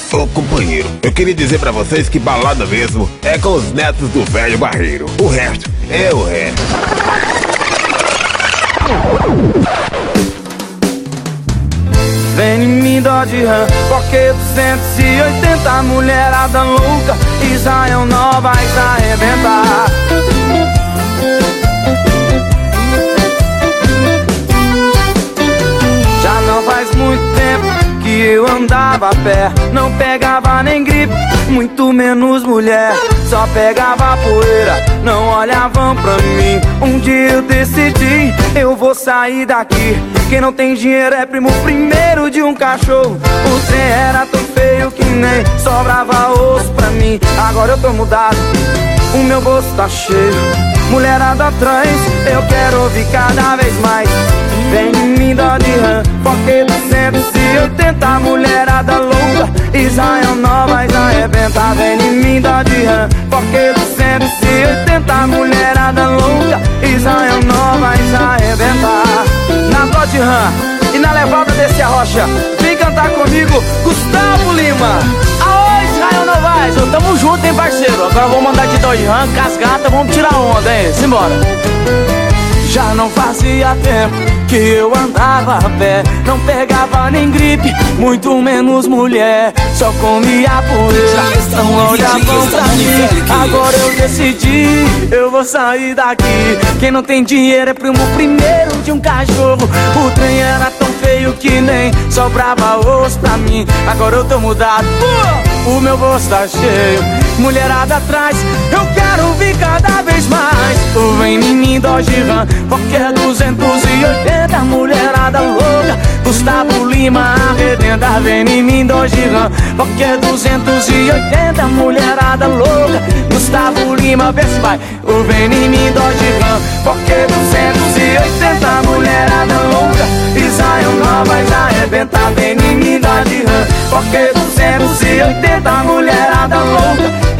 Ô companheiro, eu queria dizer pra vocês que balada mesmo é com os netos do velho barreiro. O resto é o resto. Vem em mim, Dodge Ram, porque 280 mulherada louca, Israel não vai se arrebentar. Já não faz muito tempo que eu andava a pé, não pegava nem gripe, muito menos mulher. Só pegava poeira, não olhavam pra mim. Um dia eu decidi, eu vou sair daqui. Quem não tem dinheiro é primo primeiro de um cachorro. O trem era tão feio que nem sobrava osso pra mim. Agora eu tô mudado, o meu bolso tá cheio, mulherada atrás, eu quero ouvir cada vez mais. Vem em mim, Dodge Ram, porque 280 mulherada louca, Israel não vai se arrebentar. Vem em mim, Dodge Ram, porque 280 mulherada louca, Israel não vai se arrebentar. Na Dodge Ram e na levada desse arrocha, vem cantar comigo, Gustavo Lima. Aô, Israel Novaes, tamo junto, hein, parceiro. Agora vamos mandar de Dodge Ram, casgata, vamos tirar onda, hein, simbora. Já não fazia tempo que eu andava a pé, não pegava nem gripe, muito menos mulher. Só comia poeira, não olhavam pra mim. Agora eu decidi, eu vou sair daqui. Quem não tem dinheiro é primo primeiro de um cachorro. O trem era tão feio que nem sobrava osso pra mim. Agora eu tô mudado, o meu bolso tá cheio, mulherada atrás, eu quero ouvir cada vez mais. Tu vem em mim, Dodge Ram, porque é 280 mulherada louca, Gustavo Lima arrebenta. Vem em mim, Dodge Ram, porque é 280 mulherada louca, Gustavo Lima, vê se vai. O vem em mim, Dodge Ram, porque é 280 mulherada louca, Israel não vai se arrebentar. Vem em mim, Dodge Ram, porque é 280 mulherada louca,